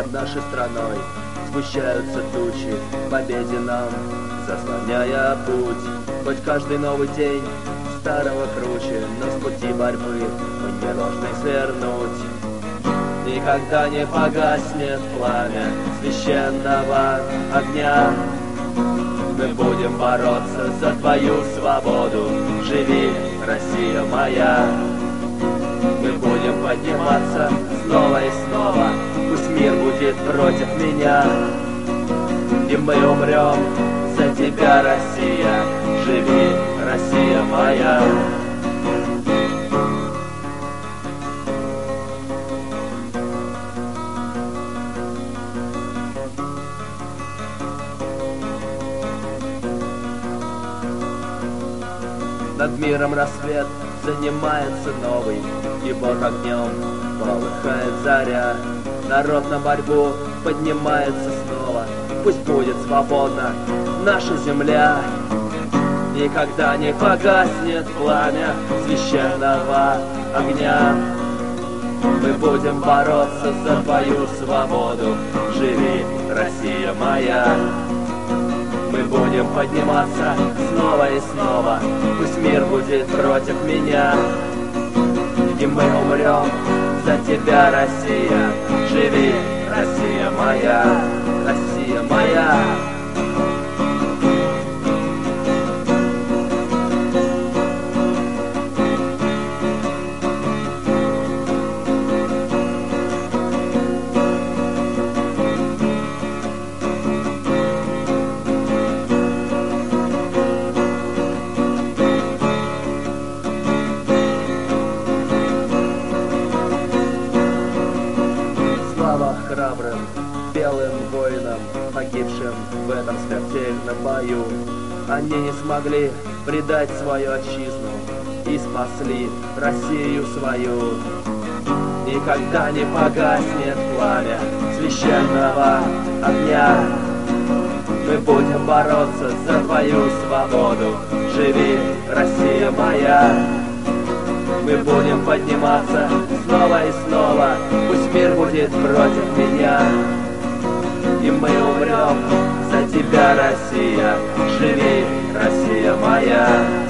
Над нашей страной сгущаются тучи, победе нам заслоняя путь. Хоть каждый новый день старого круче, но с пути борьбы мы не должны свернуть. Никогда не погаснет пламя священного огня. Мы будем бороться за твою свободу. Живи, Россия моя. Мы будем подниматься снова и снова. Пусть мир будет против меня. И мы умрем за тебя, Россия. Живи, Россия моя. Над миром рассвет занимается новый, и Бог огнем полыхает заря. Народ на борьбу поднимается снова. Пусть будет свободна наша земля. Никогда не погаснет пламя священного огня. Мы будем бороться за твою свободу. Живи, Россия моя. Мы будем подниматься снова и снова. Пусть мир будет против меня. И мы умрем за тебя, Россия. Живи, Россия моя, Россия моя. Храбрым белым воинам, погибшим в этом смертельном бою. Они не смогли предать свою отчизну и спасли Россию свою. Никогда не погаснет пламя священного огня. Мы будем бороться за твою свободу. Живи, Россия моя. Мы будем подниматься снова и снова. Пусть мир будет против меня. И мы умрем за тебя, Россия. Живи, Россия моя.